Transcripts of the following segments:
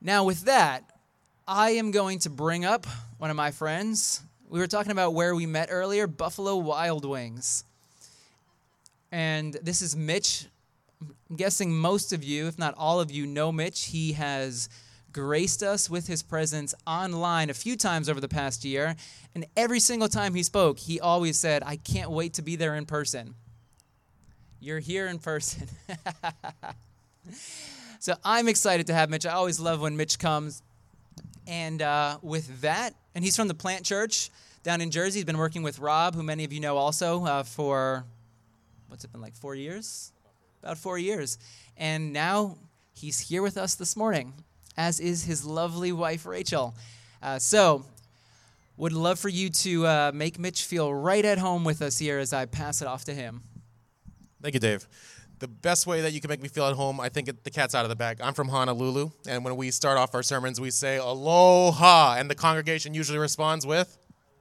Now, with that, I am going to bring up one of my friends. We were talking about where we met earlier, Buffalo Wild Wings. And this is Mitch. I'm guessing most of you, if not all of you, know Mitch. He has graced us with his presence online a few times over the past year. And every single time he spoke, he always said, I can't wait to be there in person. You're here in person. So I'm excited to have Mitch. I always love when Mitch comes. And with that, and he's from the Plant Church down in Jersey. He's been working with Rob, who many of you know also, for, what's it been, like 4 years? About 4 years. And now he's here with us this morning, as is his lovely wife, Rachel. So would love for you to make Mitch feel right at home with us here as I pass it off to him. Thank you, Dave. The best way that you can make me feel at home, I think the cat's out of the bag. I'm from Honolulu, and when we start off our sermons, we say, aloha, and the congregation usually responds with?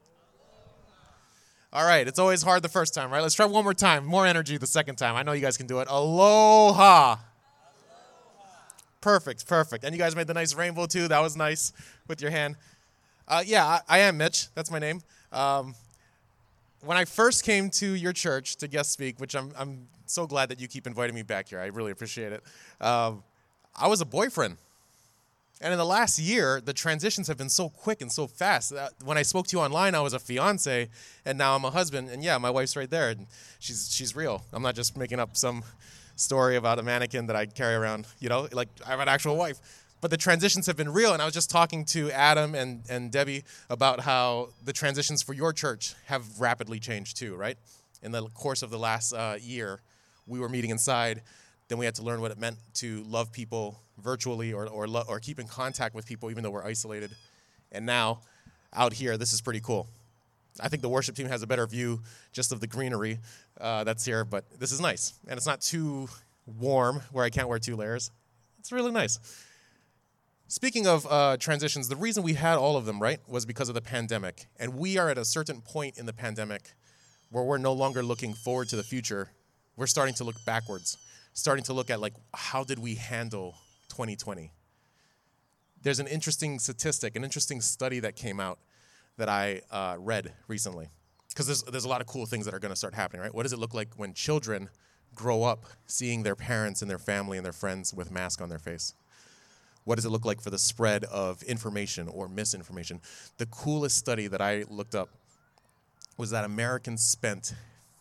All right, it's always hard the first time, right? Let's try one more time. More energy the second time. I know you guys can do it. Aloha. Perfect. And you guys made the nice rainbow, too. That was nice with your hand. I am Mitch. That's my name. When I first came to your church to guest speak, which I'm so glad that you keep inviting me back here. I really appreciate it. I was a boyfriend. And in the last year, the transitions have been so quick and so fast. When I spoke to you online, I was a fiance, and now I'm a husband. And yeah, my wife's right there, and she's real. I'm not just making up some story about a mannequin that I carry around, like I have an actual wife. But the transitions have been real, and I was just talking to Adam and Debbie about how the transitions for your church have rapidly changed too, right? In the course of the last year, we were meeting inside. Then we had to learn what it meant to love people virtually or keep in contact with people even though we're isolated. And now, out here, this is pretty cool. I think the worship team has a better view just of the greenery that's here, but this is nice. And it's not too warm where I can't wear 2 layers. It's really nice. Speaking of transitions, the reason we had all of them, right, was because of the pandemic. And we are at a certain point in the pandemic where we're no longer looking forward to the future. We're starting to look backwards, starting to look at, how did we handle 2020? There's an interesting statistic, an interesting study that came out that I read recently. Because there's a lot of cool things that are going to start happening, right? What does it look like when children grow up seeing their parents and their family and their friends with masks on their face? What does it look like for the spread of information or misinformation? The coolest study that I looked up was that Americans spent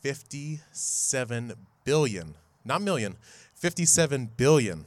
57 billion, not million, 57 billion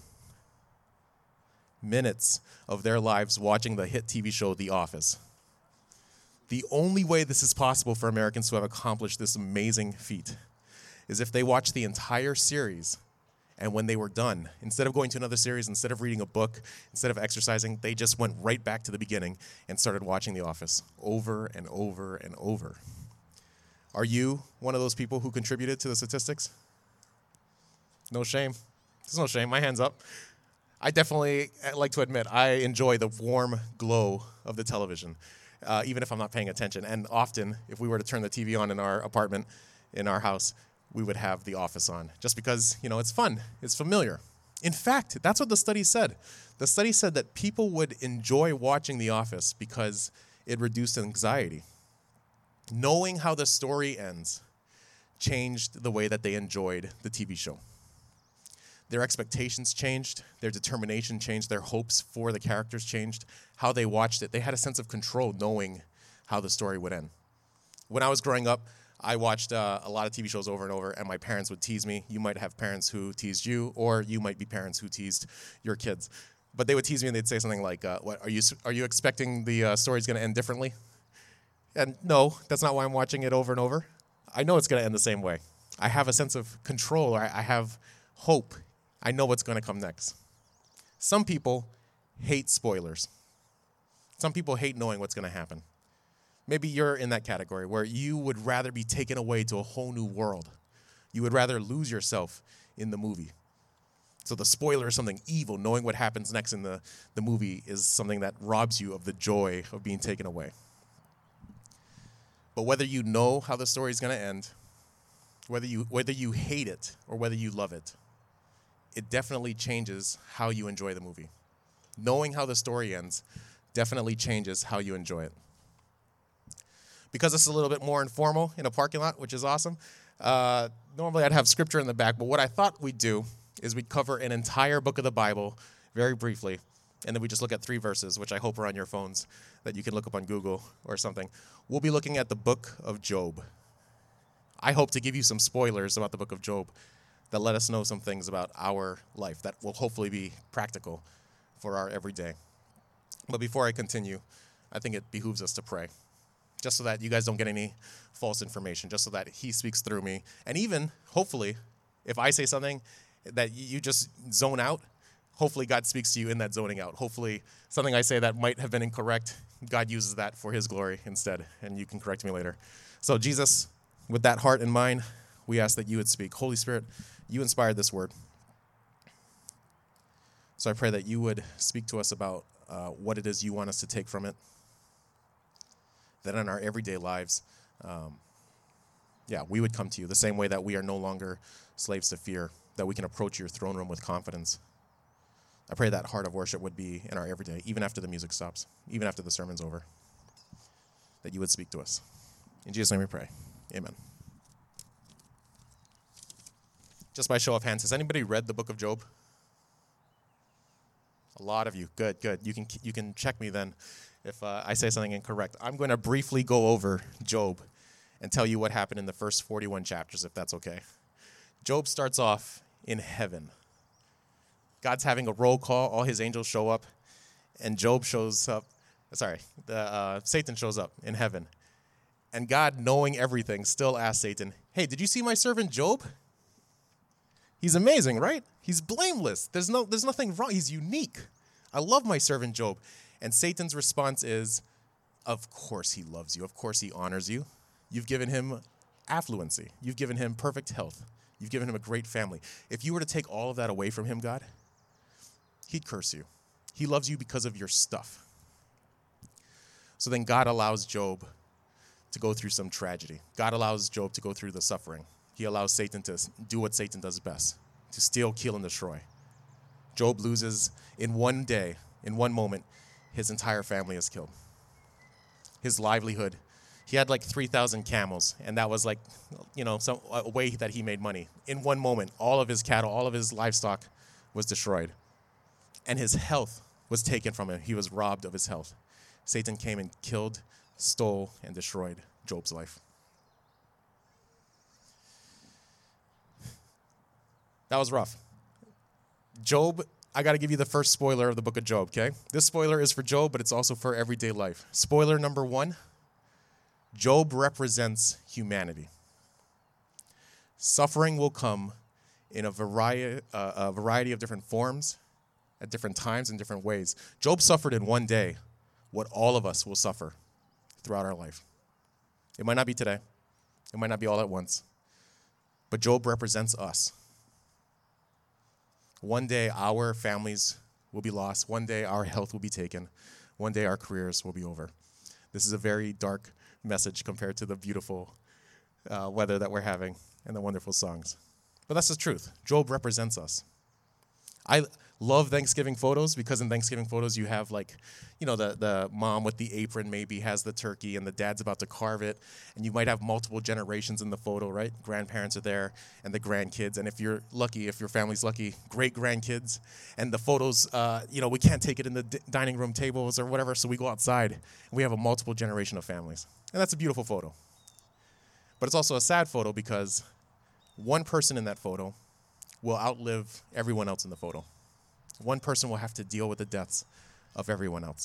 minutes of their lives watching the hit TV show The Office. The only way this is possible for Americans to have accomplished this amazing feat is if they watch the entire series, and when they were done, instead of going to another series, instead of reading a book, instead of exercising, they just went right back to the beginning and started watching The Office over and over and over. Are you one of those people who contributed to the statistics? No shame. There's no shame. My hand's up. I definitely like to admit I enjoy the warm glow of the television, even if I'm not paying attention. And often, if we were to turn the TV on in our apartment, in our house, we would have The Office on, just because, it's fun, it's familiar. In fact, that's what the study said. The study said that people would enjoy watching The Office because it reduced anxiety. Knowing how the story ends changed the way that they enjoyed the TV show. Their expectations changed, their determination changed, their hopes for the characters changed, how they watched it. They had a sense of control knowing how the story would end. When I was growing up, I watched a lot of TV shows over and over, and my parents would tease me. You might have parents who teased you, or you might be parents who teased your kids. But they would tease me, and they'd say something like, "What are you expecting the story's going to end differently?" And no, that's not why I'm watching it over and over. I know it's going to end the same way. I have a sense of control. I have hope. I know what's going to come next. Some people hate spoilers. Some people hate knowing what's going to happen. Maybe you're in that category where you would rather be taken away to a whole new world. You would rather lose yourself in the movie. So the spoiler is something evil. Knowing what happens next in the movie is something that robs you of the joy of being taken away. But whether you know how the story is going to end, whether you hate it or whether you love it, it definitely changes how you enjoy the movie. knowing how the story ends definitely changes how you enjoy it. Because it's a little bit more informal in a parking lot, which is awesome, normally I'd have scripture in the back, but what I thought we'd do is we'd cover an entire book of the Bible very briefly, and then we just look at 3 verses, which I hope are on your phones, that you can look up on Google or something. We'll be looking at the book of Job. I hope to give you some spoilers about the book of Job that let us know some things about our life that will hopefully be practical for our everyday. But before I continue, I think it behooves us to pray, just so that you guys don't get any false information, just so that he speaks through me. And even, hopefully, if I say something that you just zone out, hopefully God speaks to you in that zoning out. Hopefully something I say that might have been incorrect, God uses that for his glory instead, and you can correct me later. So Jesus, with that heart in mind, we ask that you would speak. Holy Spirit, you inspired this word. So I pray that you would speak to us about what it is you want us to take from it, that in our everyday lives, we would come to you the same way that we are no longer slaves to fear, that we can approach your throne room with confidence. I pray that heart of worship would be in our everyday, even after the music stops, even after the sermon's over, that you would speak to us. In Jesus' name we pray. Amen. Just by show of hands, has anybody read the book of Job? A lot of you. Good. You can check me then if I say something incorrect. I'm going to briefly go over Job and tell you what happened in the first 41 chapters, if that's okay. Job starts off in heaven. God's having a roll call. All his angels show up, and Job shows up. Satan shows up in heaven. And God, knowing everything, still asks Satan, hey, did you see my servant Job? He's amazing, right? He's blameless. There's nothing wrong. He's unique. I love my servant Job. And Satan's response is, of course he loves you. Of course he honors you. You've given him affluency. You've given him perfect health. You've given him a great family. If you were to take all of that away from him, God, he'd curse you. He loves you because of your stuff. So then God allows Job to go through some tragedy. God allows Job to go through the suffering. He allows Satan to do what Satan does best, to steal, kill, and destroy. Job loses in one day, in one moment, his entire family is killed. His livelihood, he had like 3,000 camels, and that was like, a way that he made money. In one moment, all of his cattle, all of his livestock was destroyed. And his health was taken from him. He was robbed of his health. Satan came and killed, stole, and destroyed Job's life. That was rough. Job, I got to give you the first spoiler of the book of Job, okay? This spoiler is for Job, but it's also for everyday life. Spoiler number 1, Job represents humanity. Suffering will come in a variety of different forms, at different times, in different ways. Job suffered in one day what all of us will suffer throughout our life. It might not be today. It might not be all at once. But Job represents us. One day our families will be lost. One day our health will be taken. One day our careers will be over. This is a very dark message compared to the beautiful weather that we're having and the wonderful songs. But that's the truth. Job represents us. I love Thanksgiving photos because in Thanksgiving photos you have the mom with the apron maybe has the turkey and the dad's about to carve it, and you might have multiple generations in the photo, right? Grandparents are there and the grandkids, and if you're lucky, if your family's lucky, great grandkids. And the photos, we can't take it in the dining room tables or whatever, so we go outside and we have a multiple generation of families. And that's a beautiful photo. But it's also a sad photo because one person in that photo will outlive everyone else in the photo. One person will have to deal with the deaths of everyone else.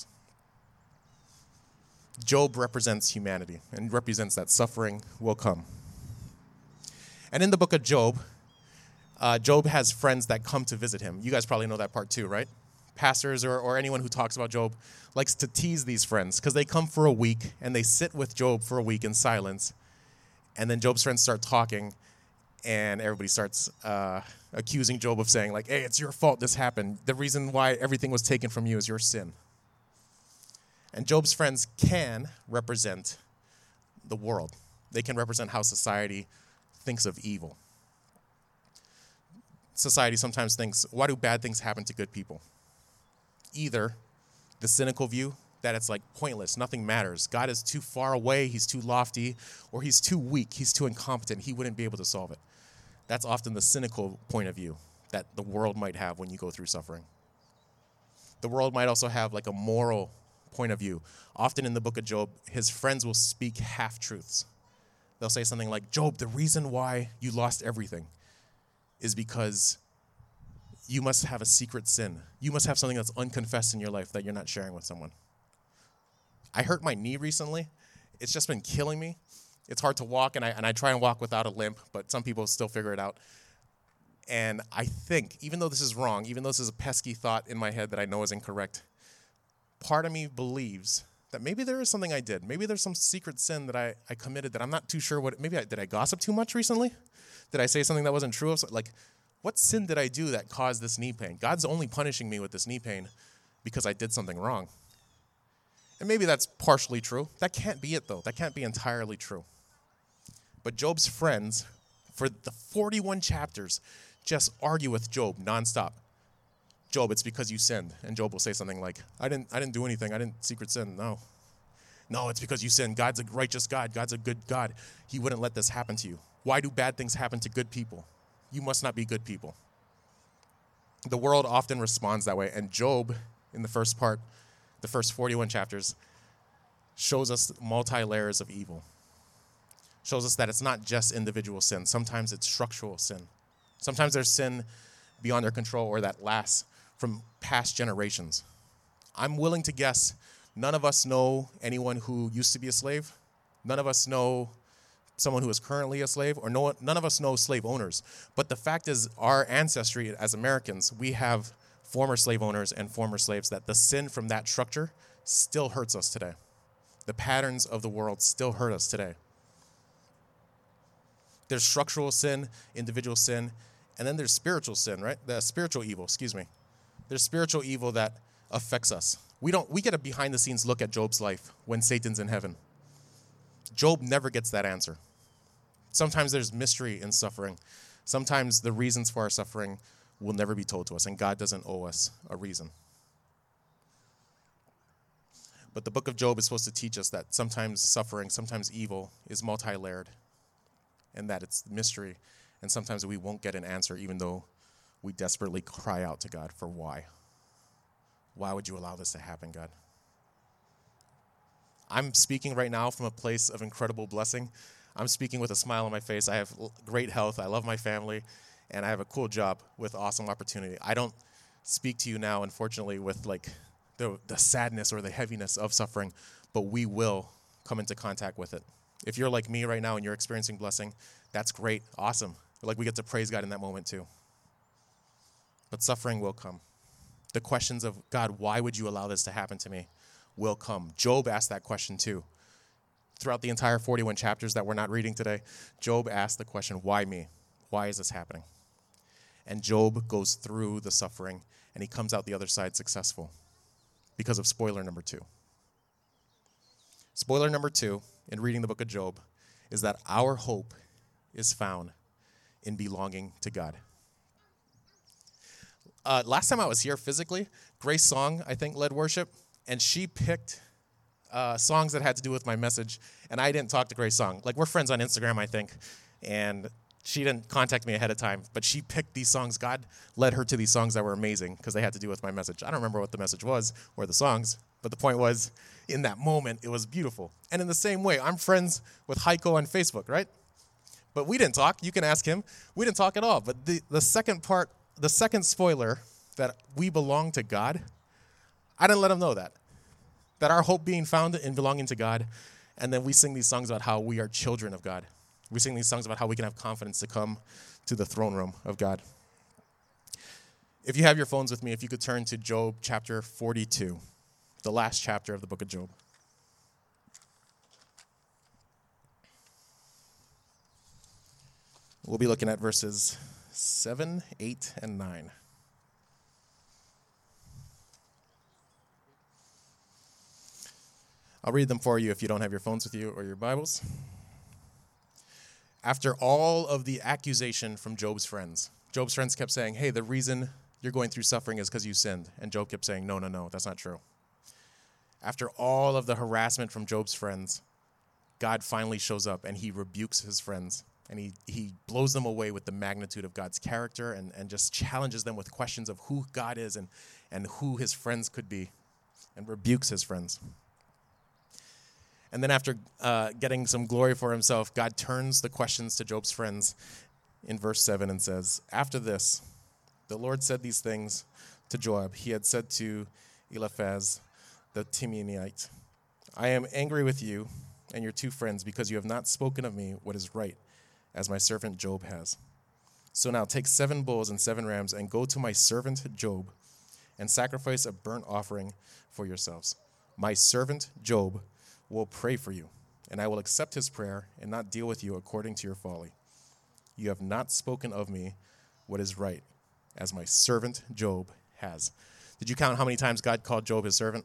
Job represents humanity and represents that suffering will come. And in the book of Job, Job has friends that come to visit him. You guys probably know that part too, right? Pastors or anyone who talks about Job likes to tease these friends because they come for a week and they sit with Job for a week in silence. And then Job's friends start talking and everybody starts accusing Job of saying, hey, it's your fault this happened. The reason why everything was taken from you is your sin. And Job's friends can represent the world. They can represent how society thinks of evil. Society sometimes thinks, why do bad things happen to good people? Either the cynical view, that it's like pointless, nothing matters. God is too far away, he's too lofty, or he's too weak, he's too incompetent, he wouldn't be able to solve it. That's often the cynical point of view that the world might have when you go through suffering. The world might also have like a moral point of view. Often in the book of Job, his friends will speak half-truths. They'll say something like, Job, the reason why you lost everything is because you must have a secret sin. You must have something that's unconfessed in your life that you're not sharing with someone. I hurt my knee recently. It's just been killing me. It's hard to walk, and I try and walk without a limp, but some people still figure it out. And I think, even though this is wrong, even though this is a pesky thought in my head that I know is incorrect, part of me believes that maybe there is something I did. Maybe there's some secret sin that I committed that I'm not too sure what. Did I gossip too much recently? Did I say something that wasn't true? Like, what sin did I do that caused this knee pain? God's only punishing me with this knee pain because I did something wrong. And maybe that's partially true. That can't be it, though. That can't be entirely true. But Job's friends, for the 41 chapters, just argue with Job nonstop. Job, it's because you sinned. And Job will say something like, I didn't do anything. I didn't secret sin. No, it's because you sinned. God's a righteous God. God's a good God. He wouldn't let this happen to you. Why do bad things happen to good people? You must not be good people. The world often responds that way. And Job, in the first part, the first 41 chapters, shows us multi-layers of evil. Shows us that it's not just individual sin. Sometimes it's structural sin. Sometimes there's sin beyond our control or that lasts from past generations. I'm willing to guess none of us know anyone who used to be a slave. None of us know someone who is currently a slave, or none of us know slave owners. But the fact is, our ancestry as Americans, we have former slave owners and former slaves, that the sin from that structure still hurts us today. The patterns of the world still hurt us today. There's structural sin, individual sin, and then there's spiritual sin, right? The spiritual evil, There's spiritual evil that affects us. We get a behind-the-scenes look at Job's life when Satan's in heaven. Job never gets that answer. Sometimes there's mystery in suffering. Sometimes the reasons for our suffering will never be told to us, and God doesn't owe us a reason. But the book of Job is supposed to teach us that sometimes suffering, sometimes evil is multi-layered, and that it's mystery, and sometimes we won't get an answer even though we desperately cry out to God for why. Why would you allow this to happen, God? I'm speaking right now from a place of incredible blessing. I'm speaking with a smile on my face. I have great health. I love my family. And I have a cool job with awesome opportunity. I don't speak to you now, unfortunately, with like the sadness or the heaviness of suffering, but we will come into contact with it. If you're like me right now and you're experiencing blessing, that's great, awesome. Like we get to praise God in that moment too. But suffering will come. The questions of, God, why would you allow this to happen to me, will come. Job asked that question too. Throughout the entire 41 chapters that we're not reading today, Job asked the question, why me? Why is this happening? And Job goes through the suffering, and he comes out the other side successful because of spoiler number 2. Spoiler number 2 in reading the book of Job is that our hope is found in belonging to God. Last time I was here physically, Grace Song, I think, led worship, and she picked songs that had to do with my message, and I didn't talk to Grace Song. Like, we're friends on Instagram, I think, and she didn't contact me ahead of time, but she picked these songs. God led her to these songs that were amazing because they had to do with my message. I don't remember what the message was or the songs, but the point was, in that moment, it was beautiful. And in the same way, I'm friends with Heiko on Facebook, right? But we didn't talk. You can ask him. We didn't talk at all. But the second part, the second spoiler, that we belong to God, I didn't let him know that our hope being found in belonging to God, and then we sing these songs about how we are children of God. We sing these songs about how we can have confidence to come to the throne room of God. If you have your phones with me, if you could turn to Job chapter 42, the last chapter of the book of Job. We'll be looking at verses 7, 8, and 9. I'll read them for you if you don't have your phones with you or your Bibles. After all of the accusation from Job's friends kept saying, hey, the reason you're going through suffering is because you sinned. And Job kept saying, no, no, no, that's not true. After all of the harassment from Job's friends, God finally shows up and he rebukes his friends. And he blows them away with the magnitude of God's character and just challenges them with questions of who God is and who his friends could be, and rebukes his friends. And then after getting some glory for himself, God turns the questions to Job's friends in verse 7 and says, after this, the Lord said these things to Job. He had said to Eliphaz the Temanite, I am angry with you and your two friends because you have not spoken of me what is right, as my servant Job has. So now take 7 bulls and 7 rams and go to my servant Job and sacrifice a burnt offering for yourselves. My servant Job will pray for you, and I will accept his prayer and not deal with you according to your folly. You have not spoken of me what is right, as my servant Job has. Did you count how many times God called Job his servant?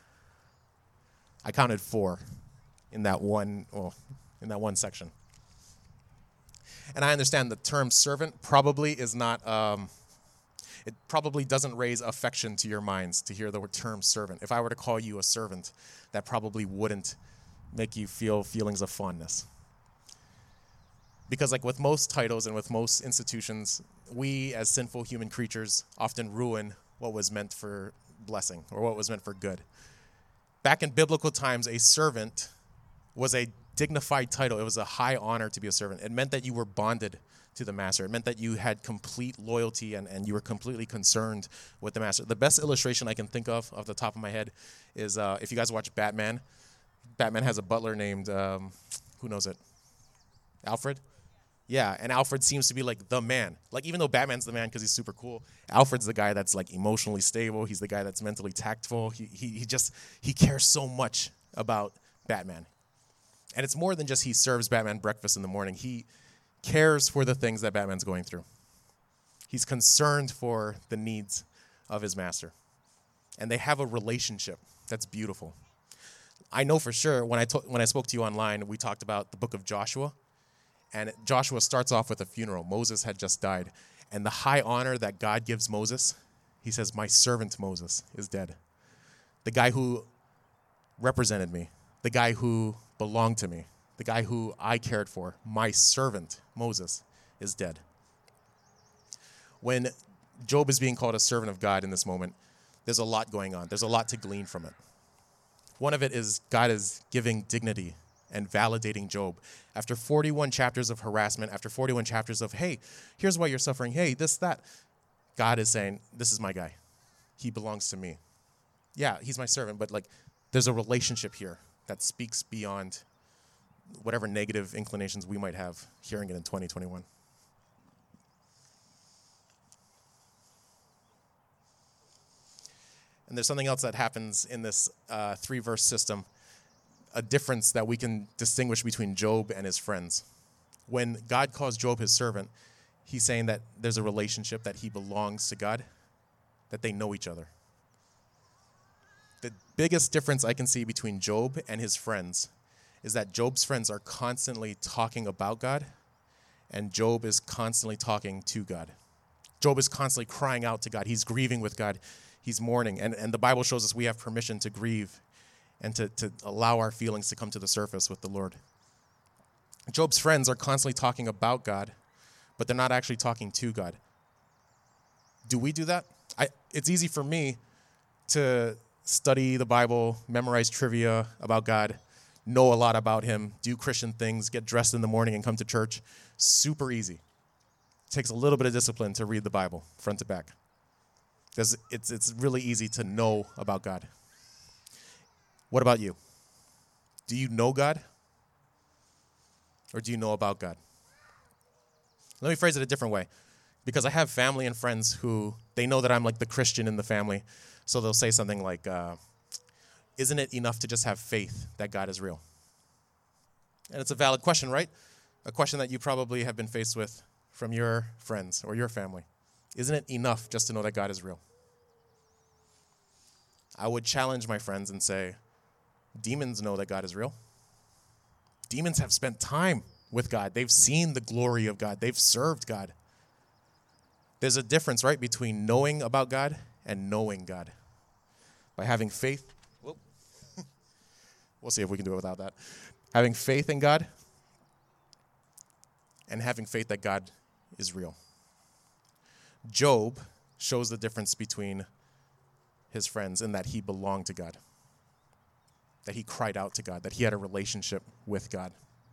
I counted 4 in that one section. And I understand the term servant probably is not, it probably doesn't raise affection to your minds to hear the term servant. If I were to call you a servant, that probably wouldn't make you feel feelings of fondness. Because like with most titles and with most institutions, we as sinful human creatures often ruin what was meant for blessing or what was meant for good. Back in biblical times, a servant was a dignified title. It was a high honor to be a servant. It meant that you were bonded to the master. It meant that you had complete loyalty and you were completely concerned with the master. The best illustration I can think of off the top of my head is if you guys watch Batman. Batman has a butler named, who knows it? Alfred? Yeah, and Alfred seems to be like the man. Like even though Batman's the man because he's super cool, Alfred's the guy that's like emotionally stable. He's the guy that's mentally tactful. He cares so much about Batman. And it's more than just he serves Batman breakfast in the morning. He cares for the things that Batman's going through. He's concerned for the needs of his master. And they have a relationship that's beautiful. I know for sure when I spoke to you online, we talked about the book of Joshua. And Joshua starts off with a funeral. Moses had just died. And the high honor that God gives Moses, he says, my servant Moses is dead. The guy who represented me, the guy who belonged to me, the guy who I cared for, my servant Moses is dead. When Job is being called a servant of God in this moment, there's a lot going on. There's a lot to glean from it. One of it is God is giving dignity and validating Job. After 41 chapters of harassment, after 41 chapters of, hey, here's why you're suffering, hey, this, that, God is saying, this is my guy. He belongs to me. Yeah, he's my servant, but like there's a relationship here that speaks beyond whatever negative inclinations we might have hearing it in 2021. And there's something else that happens in this 3-verse system, a difference that we can distinguish between Job and his friends. When God calls Job his servant, he's saying that there's a relationship, that he belongs to God, that they know each other. The biggest difference I can see between Job and his friends is that Job's friends are constantly talking about God, and Job is constantly talking to God. Job is constantly crying out to God. He's grieving with God. He's mourning. And the Bible shows us we have permission to grieve and to allow our feelings to come to the surface with the Lord. Job's friends are constantly talking about God, but they're not actually talking to God. Do we do that? It's easy for me to study the Bible, memorize trivia about God, know a lot about him, do Christian things, get dressed in the morning and come to church. Super easy. It takes a little bit of discipline to read the Bible front to back. It's really easy to know about God. What about you? Do you know God? Or do you know about God? Let me phrase it a different way. Because I have family and friends who, they know that I'm like the Christian in the family. So they'll say something like, isn't it enough to just have faith that God is real? And it's a valid question, right? A question that you probably have been faced with from your friends or your family. Isn't it enough just to know that God is real? I would challenge my friends and say, demons know that God is real. Demons have spent time with God. They've seen the glory of God. They've served God. There's a difference, right, between knowing about God and knowing God. By having faith, we'll see if we can do it without that. Having faith in God and having faith that God is real. Job shows the difference between his friends in that he belonged to God, that he cried out to God, that he had a relationship with God.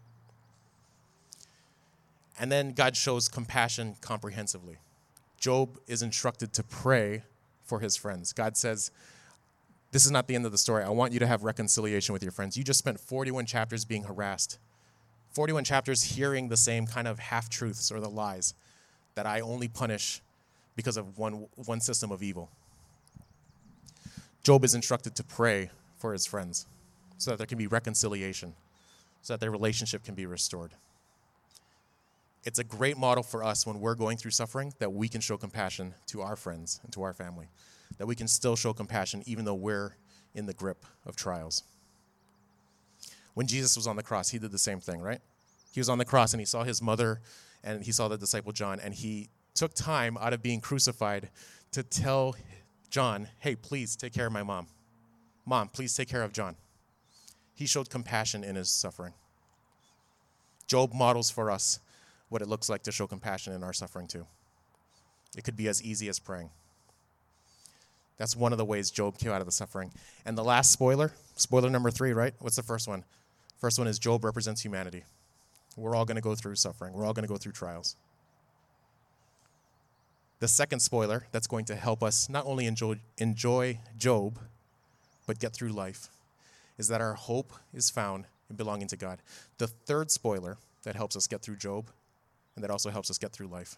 And then God shows compassion comprehensively. Job is instructed to pray for his friends. God says, this is not the end of the story. I want you to have reconciliation with your friends. You just spent 41 chapters being harassed, 41 chapters hearing the same kind of half-truths or the lies that I only punish because of one system of evil. Job is instructed to pray for his friends so that there can be reconciliation, so that their relationship can be restored. It's a great model for us when we're going through suffering, that we can show compassion to our friends and to our family, that we can still show compassion even though we're in the grip of trials. When Jesus was on the cross, he did the same thing, right? He was on the cross and he saw his mother and he saw the disciple John, and he took time out of being crucified to tell John, hey, please take care of my mom. Mom, please take care of John. He showed compassion in his suffering. Job models for us what it looks like to show compassion in our suffering too. It could be as easy as praying. That's one of the ways Job came out of the suffering. And the last spoiler number 3, right? What's the first one? First one is Job represents humanity. We're all going to go through suffering. We're all going to go through trials. The second spoiler that's going to help us not only enjoy Job, but get through life, is that our hope is found in belonging to God. The third spoiler that helps us get through Job, and that also helps us get through life,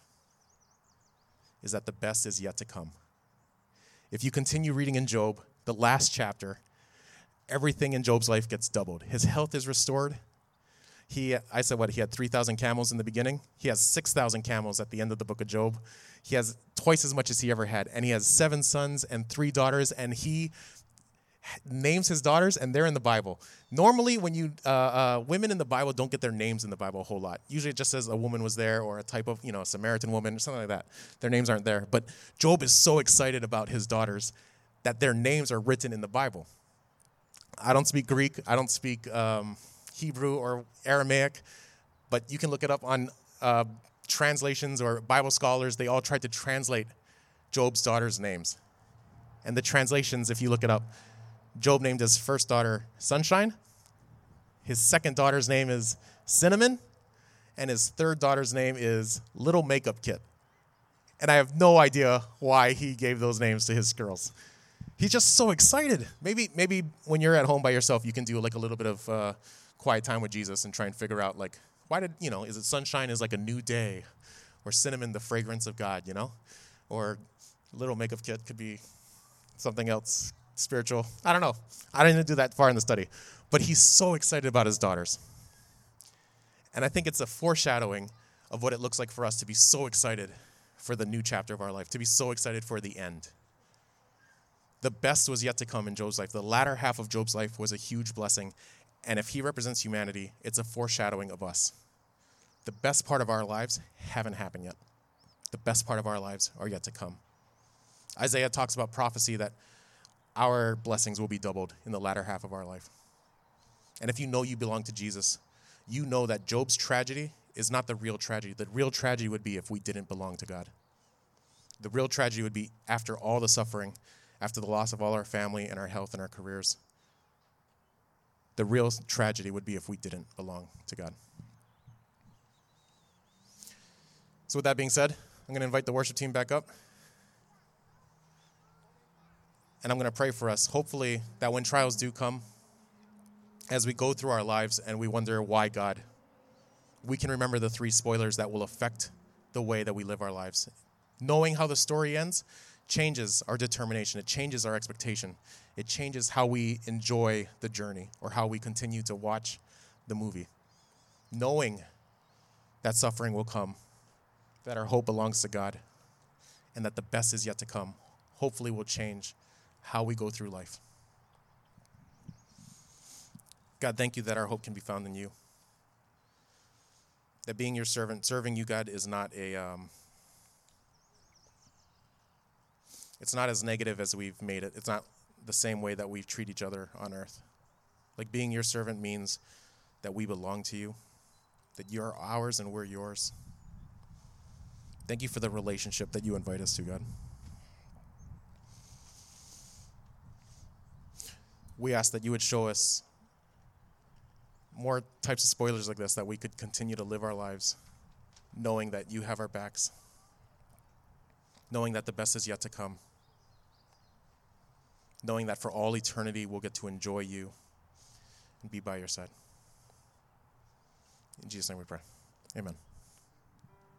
is that the best is yet to come. If you continue reading in Job, the last chapter, everything in Job's life gets doubled. His health is restored. He had 3,000 camels in the beginning. He has 6,000 camels at the end of the book of Job. He has twice as much as he ever had. And he has 7 sons and 3 daughters. And he names his daughters, and they're in the Bible. Normally, when women in the Bible don't get their names in the Bible a whole lot. Usually it just says a woman was there, or a type of, a Samaritan woman, or something like that. Their names aren't there. But Job is so excited about his daughters that their names are written in the Bible. I don't speak Greek. I don't speak Hebrew or Aramaic, but you can look it up on translations or Bible scholars. They all tried to translate Job's daughters' names. And the translations, if you look it up, Job named his first daughter Sunshine. His second daughter's name is Cinnamon. And his third daughter's name is Little Makeup Kit. And I have no idea why he gave those names to his girls. He's just so excited. Maybe when you're at home by yourself, you can do like a little bit of quiet time with Jesus and try and figure out like, is it sunshine is like a new day, or cinnamon, the fragrance of God, or Little Makeup Kit could be something else spiritual. I don't know. I didn't do that far in the study, but he's so excited about his daughters. And I think it's a foreshadowing of what it looks like for us to be so excited for the new chapter of our life, to be so excited for the end. The best was yet to come in Job's life. The latter half of Job's life was a huge blessing. And if he represents humanity, it's a foreshadowing of us. The best part of our lives haven't happened yet. The best part of our lives are yet to come. Isaiah talks about prophecy that our blessings will be doubled in the latter half of our life. And if you know you belong to Jesus, you know that Job's tragedy is not the real tragedy. The real tragedy would be if we didn't belong to God. The real tragedy would be after all the suffering, after the loss of all our family and our health and our careers. The real tragedy would be if we didn't belong to God. So with that being said, I'm going to invite the worship team back up. And I'm going to pray for us, hopefully, that when trials do come, as we go through our lives and we wonder why God, we can remember the 3 spoilers that will affect the way that we live our lives. Knowing how the story ends changes our determination. It changes our expectation. It changes how we enjoy the journey or how we continue to watch the movie. Knowing that suffering will come, that our hope belongs to God, and that the best is yet to come, hopefully will change how we go through life. God, thank you that our hope can be found in you. That being your servant, serving you, God, is not It's not as negative as we've made it. It's not the same way that we treat each other on earth. Like being your servant means that we belong to you, that you're ours and we're yours. Thank you for the relationship that you invite us to, God. We ask that you would show us more types of spoilers like this, that we could continue to live our lives knowing that you have our backs, knowing that the best is yet to come, knowing that for all eternity we'll get to enjoy you and be by your side. In Jesus' name we pray. Amen.